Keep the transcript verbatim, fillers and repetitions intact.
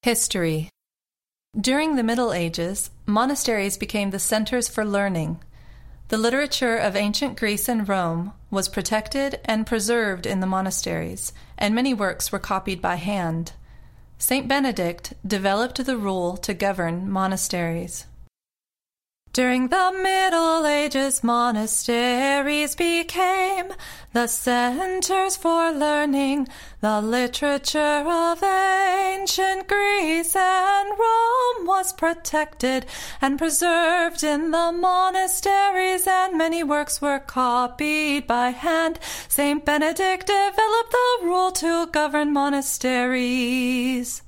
History. During the Middle Ages, monasteries became the centers for learning. The literature of ancient Greece and Rome was protected and preserved in the monasteries, and many works were copied by hand. Saint Benedict developed the rule to govern monasteries. During the Middle Ages, monasteries became the centers for learning. The literature of ancient Greece and Rome was protected and preserved in the monasteries, and many works were copied by hand. Saint Benedict developed the rule to govern monasteries.